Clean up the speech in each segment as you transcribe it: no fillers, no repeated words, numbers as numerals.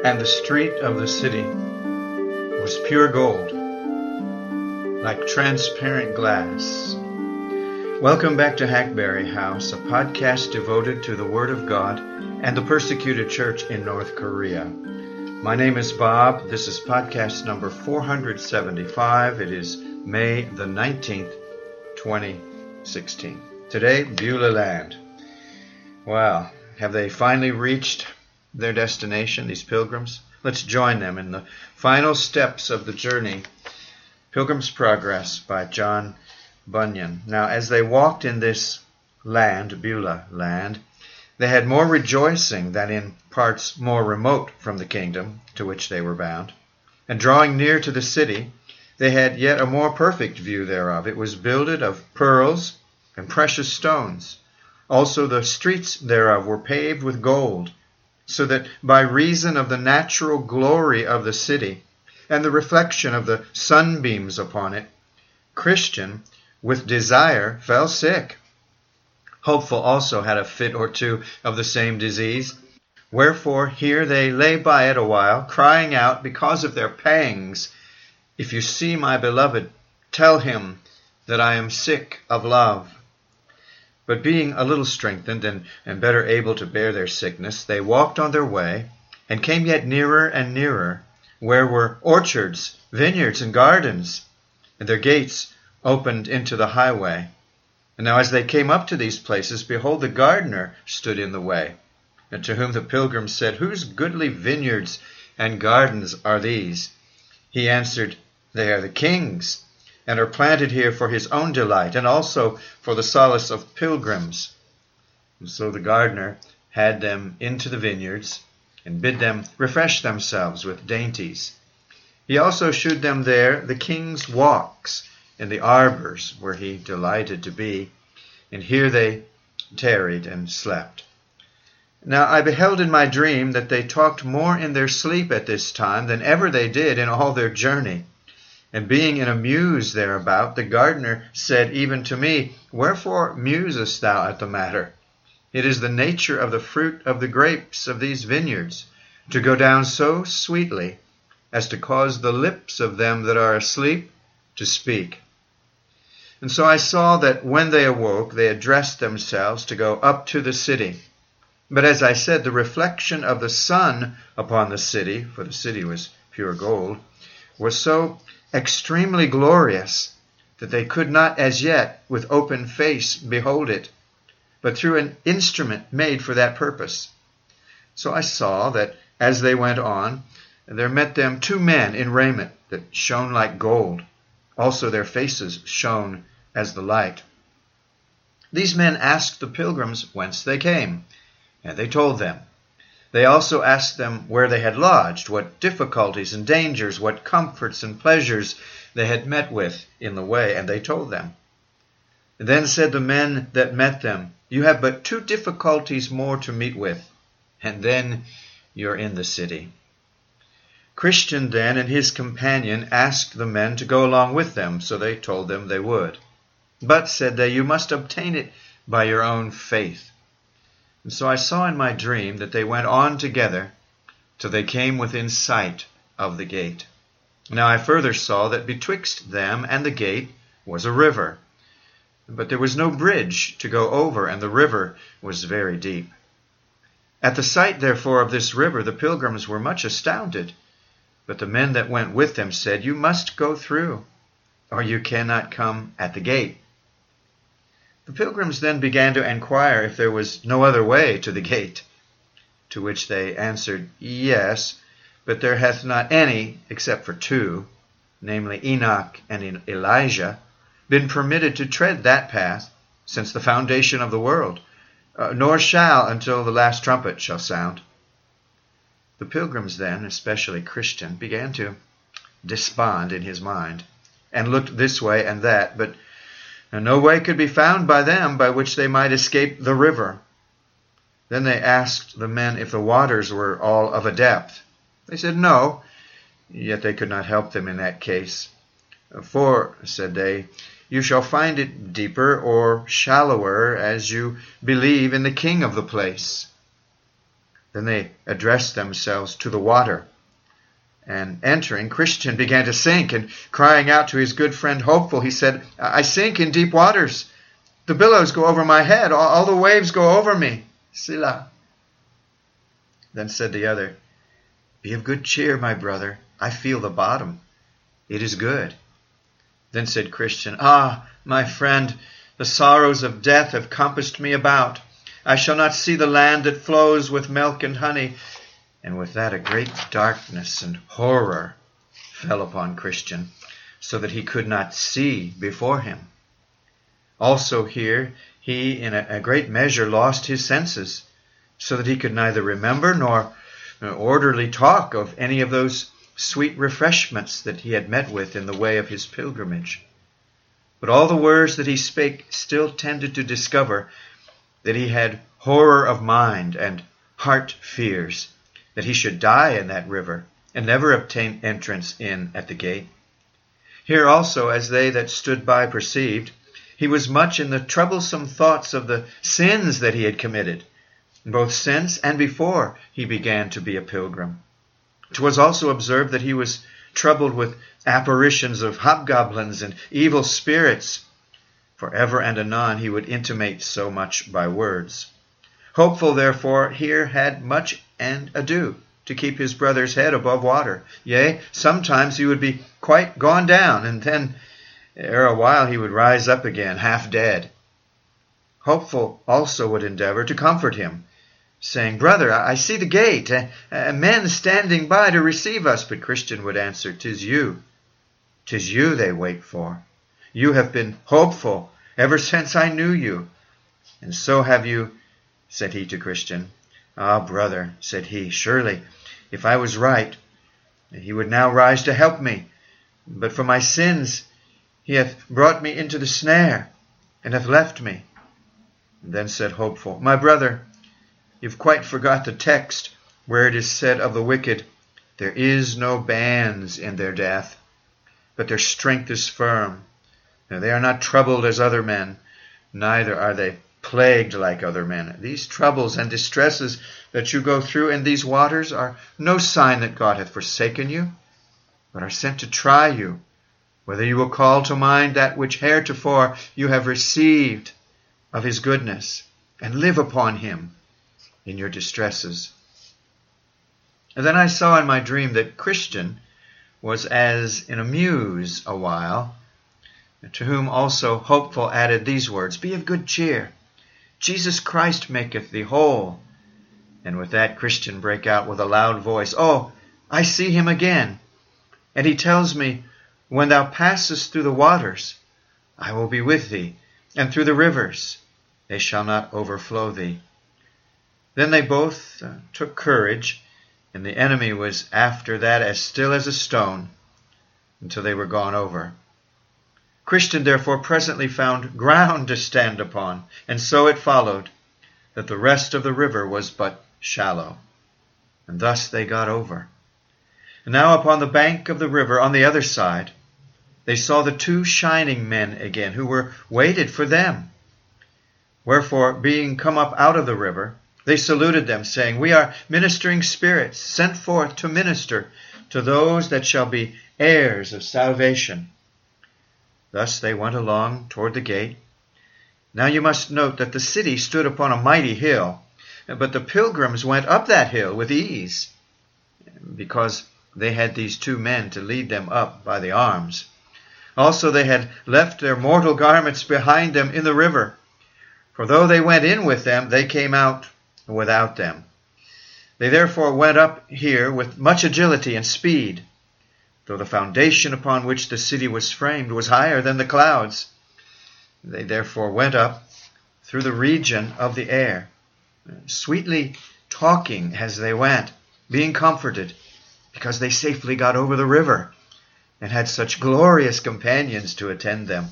And the street of the city was pure gold, like transparent glass. Welcome back to Hackberry House, a podcast devoted to the Word of God and the persecuted church in North Korea. My name is Bob. This is podcast number 475. It is May the 19th, 2016. Today, Beulah Land. Wow, have they finally reached their destination, these pilgrims? Let's join them in the final steps of the journey, Pilgrim's Progress by John Bunyan. Now, as they walked in this land, Beulah land, they had more rejoicing than in parts more remote from the kingdom to which they were bound. And drawing near to the city, they had yet a more perfect view thereof. It was builded of pearls and precious stones. Also the streets thereof were paved with gold, so that by reason of the natural glory of the city and the reflection of the sunbeams upon it, Christian, with desire, fell sick. Hopeful also had a fit or two of the same disease. Wherefore here they lay by it a while, crying out because of their pangs, "If you see my beloved, tell him that I am sick of love." But being a little strengthened and better able to bear their sickness, they walked on their way, and came yet nearer and nearer, where were orchards, vineyards, and gardens, and their gates opened into the highway. And now as they came up to these places, behold, the gardener stood in the way, and to whom the pilgrims said, "Whose goodly vineyards and gardens are these?" He answered, "They are the king's, and are planted here for his own delight, and also for the solace of pilgrims." And so the gardener had them into the vineyards, and bid them refresh themselves with dainties. He also shewed them there the king's walks, in the arbors where he delighted to be, and here they tarried and slept. Now I beheld in my dream that they talked more in their sleep at this time than ever they did in all their journey. And being in a muse thereabout, the gardener said even to me, "Wherefore musest thou at the matter? It is the nature of the fruit of the grapes of these vineyards to go down so sweetly as to cause the lips of them that are asleep to speak." And so I saw that when they awoke, they had dressed themselves to go up to the city. But as I said, the reflection of the sun upon the city, for the city was pure gold, was so extremely glorious that they could not as yet with open face behold it, but through an instrument made for that purpose. So I saw that as they went on, there met them two men in raiment that shone like gold. Also their faces shone as the light. These men asked the pilgrims whence they came, and they told them. They also asked them where they had lodged, what difficulties and dangers, what comforts and pleasures they had met with in the way, and they told them. Then said the men that met them, "You have but two difficulties more to meet with, and then you're in the city." Christian then and his companion asked the men to go along with them, so they told them they would. "But," said they, "you must obtain it by your own faith." And so I saw in my dream that they went on together till they came within sight of the gate. Now I further saw that betwixt them and the gate was a river, but there was no bridge to go over, and the river was very deep. At the sight, therefore, of this river, the pilgrims were much astounded. But the men that went with them said, "You must go through, or you cannot come at the gate." The pilgrims then began to inquire if there was no other way to the gate, to which they answered, "Yes, but there hath not any, except for two, namely Enoch and Elijah, been permitted to tread that path since the foundation of the world, nor shall until the last trumpet shall sound." The pilgrims then, especially Christian, began to despond in his mind, and looked this way and that, but no way could be found by them by which they might escape the river. Then they asked the men if the waters were all of a depth. They said no, yet they could not help them in that case. "For," said they, "you shall find it deeper or shallower as you believe in the king of the place." Then they addressed themselves to the water. And entering, Christian began to sink, and crying out to his good friend Hopeful, he said, I sink in deep waters. The billows go over my head. All the waves go over me. Selah. Then said the other, Be of good cheer, my brother. I feel the bottom. It is good. Then said Christian, Ah, my friend, the sorrows of death have compassed me about. I shall not see the land that flows with milk and honey. And with that a great darkness and horror fell upon Christian, so that he could not see before him. Also here he in a great measure lost his senses, so that he could neither remember nor orderly talk of any of those sweet refreshments that he had met with in the way of his pilgrimage. But all the words that he spake still tended to discover that he had horror of mind and heart fears, that he should die in that river, and never obtain entrance in at the gate. Here also, as they that stood by perceived, he was much in the troublesome thoughts of the sins that he had committed, both since and before he began to be a pilgrim. 'Twas also observed that he was troubled with apparitions of hobgoblins and evil spirits, for ever and anon he would intimate so much by words. Hopeful, therefore, here had much and ado to keep his brother's head above water. Yea, sometimes he would be quite gone down, and then ere a while he would rise up again, half dead. Hopeful also would endeavor to comfort him, saying, Brother, I see the gate, men standing by to receive us. But Christian would answer, 'Tis you they wait for. You have been hopeful ever since I knew you, and so have you, said he to Christian. Ah, brother, said he, surely, if I was right, he would now rise to help me. But for my sins he hath brought me into the snare, and hath left me. And then said Hopeful, My brother, you've quite forgot the text, where it is said of the wicked, There is no bands in their death, but their strength is firm. Now they are not troubled as other men, neither are they plagued like other men. These troubles and distresses that you go through in these waters are no sign that God hath forsaken you, but are sent to try you, whether you will call to mind that which heretofore you have received of his goodness, and live upon him in your distresses. And then I saw in my dream that Christian was as in a muse a while, to whom also Hopeful added these words, Be of good cheer. Jesus Christ maketh thee whole. And with that Christian brake out with a loud voice, Oh, I see him again. And he tells me, When thou passest through the waters, I will be with thee, and through the rivers, they shall not overflow thee. Then they both took courage, and the enemy was after that as still as a stone, until they were gone over. Christian therefore presently found ground to stand upon, and so it followed that the rest of the river was but shallow. And thus they got over. And now upon the bank of the river on the other side, they saw the two shining men again, who were waited for them. Wherefore, being come up out of the river, they saluted them, saying, We are ministering spirits, sent forth to minister to those that shall be heirs of salvation. Thus they went along toward the gate. Now you must note that the city stood upon a mighty hill, but the pilgrims went up that hill with ease, because they had these two men to lead them up by the arms. Also they had left their mortal garments behind them in the river, for though they went in with them, they came out without them. They therefore went up here with much agility and speed, though the foundation upon which the city was framed was higher than the clouds. They therefore went up through the region of the air, sweetly talking as they went, being comforted, because they safely got over the river, and had such glorious companions to attend them.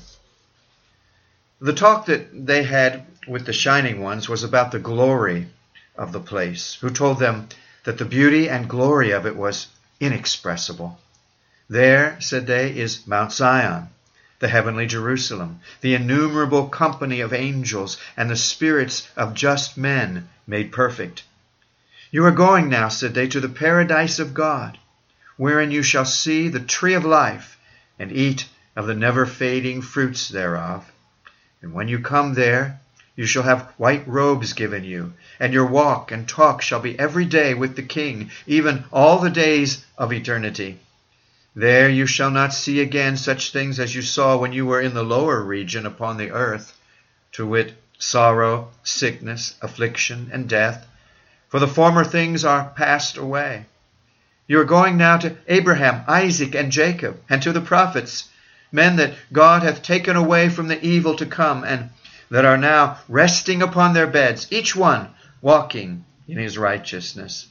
The talk that they had with the Shining Ones was about the glory of the place, who told them that the beauty and glory of it was inexpressible. There, said they, is Mount Zion, the heavenly Jerusalem, the innumerable company of angels, and the spirits of just men made perfect. You are going now, said they, to the paradise of God, wherein you shall see the tree of life, and eat of the never-fading fruits thereof. And when you come there, you shall have white robes given you, and your walk and talk shall be every day with the King, even all the days of eternity. There you shall not see again such things as you saw when you were in the lower region upon the earth, to wit, sorrow, sickness, affliction, and death. For the former things are passed away. You are going now to Abraham, Isaac, and Jacob, and to the prophets, men that God hath taken away from the evil to come, and that are now resting upon their beds, each one walking in his righteousness.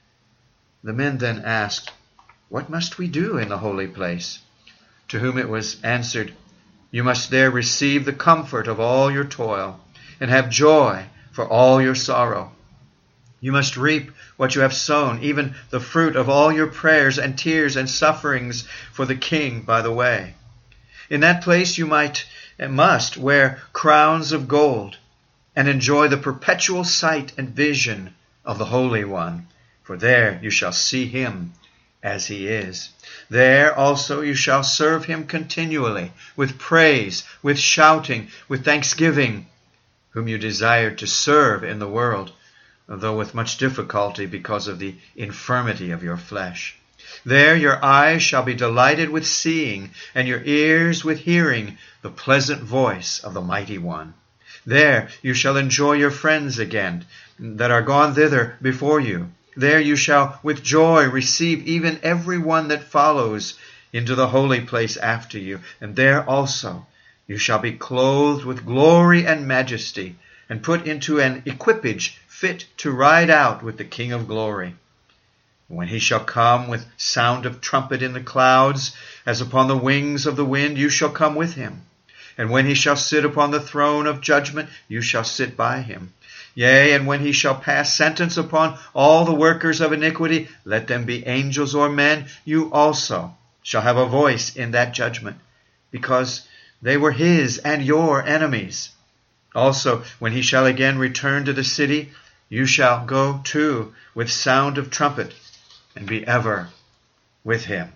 The men then asked, What must we do in the holy place? To whom it was answered, You must there receive the comfort of all your toil, and have joy for all your sorrow. You must reap what you have sown, even the fruit of all your prayers and tears and sufferings for the King by the way. In that place you must wear crowns of gold, and enjoy the perpetual sight and vision of the Holy One, for there you shall see him as he is. There also you shall serve him continually, with praise, with shouting, with thanksgiving, whom you desired to serve in the world, though with much difficulty because of the infirmity of your flesh. There your eyes shall be delighted with seeing, and your ears with hearing the pleasant voice of the Mighty One. There you shall enjoy your friends again, that are gone thither before you. There you shall with joy receive even every one that follows into the holy place after you. And there also you shall be clothed with glory and majesty, and put into an equipage fit to ride out with the King of glory. When he shall come with sound of trumpet in the clouds, as upon the wings of the wind, you shall come with him. And when he shall sit upon the throne of judgment, you shall sit by him. Yea, and when he shall pass sentence upon all the workers of iniquity, let them be angels or men, you also shall have a voice in that judgment, because they were his and your enemies. Also, when he shall again return to the city, you shall go too with sound of trumpet, and be ever with him.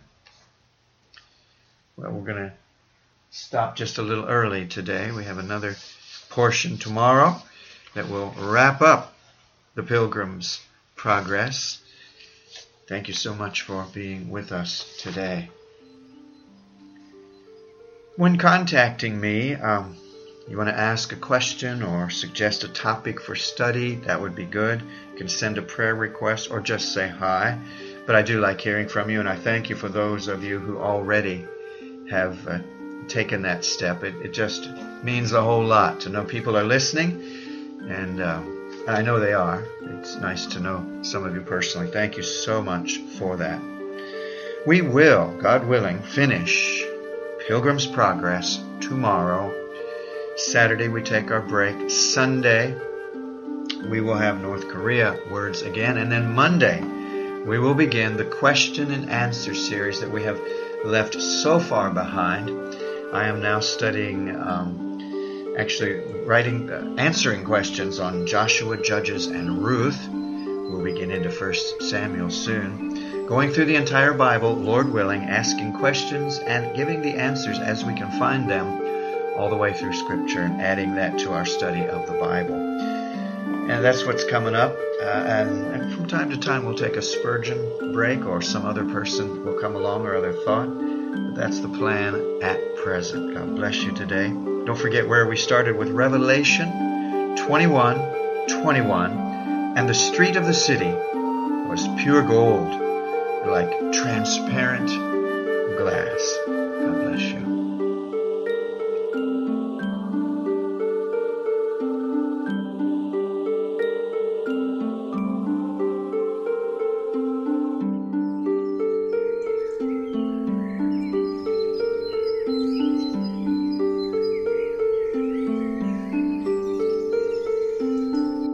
Well, we're going to stop just a little early today. We have another portion tomorrow that will wrap up the Pilgrim's Progress. Thank you so much for being with us today. When contacting me, you want to ask a question or suggest a topic for study, that would be good. You can send a prayer request or just say hi. But I do like hearing from you, and I thank you for those of you who already have taken that step. It just means a whole lot to know people are listening, and I know they are. It's nice to know some of you personally. Thank you so much for that. We will, God willing, finish Pilgrim's Progress tomorrow. Saturday we take our break. Sunday we will have North Korea words again, and then Monday we will begin the question and answer series that we have left so far behind. I am now studying, answering questions on Joshua, Judges, and Ruth. We'll begin into 1 Samuel soon. Going through the entire Bible, Lord willing, asking questions and giving the answers as we can find them all the way through Scripture, and adding that to our study of the Bible. And that's what's coming up. And from time to time we'll take a Spurgeon break, or some other person will come along, or other thought. But that's the plan at present. God bless you today. Don't forget where we started with Revelation 21:21. And the street of the city was pure gold, like transparent glass. God bless you.